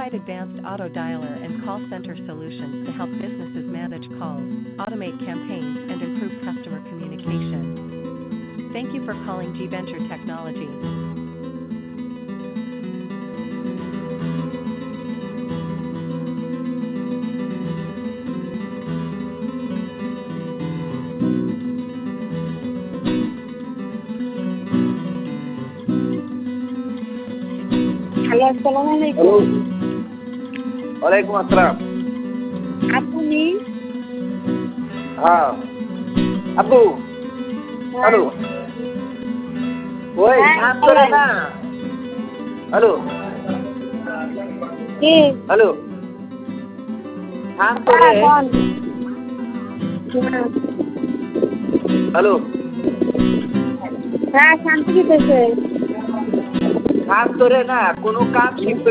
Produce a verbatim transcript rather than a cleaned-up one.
provide advanced auto dialer and call center solutions to help businesses manage calls, automate campaigns, and improve customer communication. Thank you for calling G-Venture Technology. Hello, আসসালামু আলাইকুম। ওয়ালাইকুম আসসালাম। আপনি? হ্যাঁ আব্বু। Hello. ওই কাম করে না। হ্যালো। কে? হ্যালো। কাম করে। হ্যালো। হ্যাঁ, শান্তি দিতেছে। কাম করে না, কোনো কাম শিখবে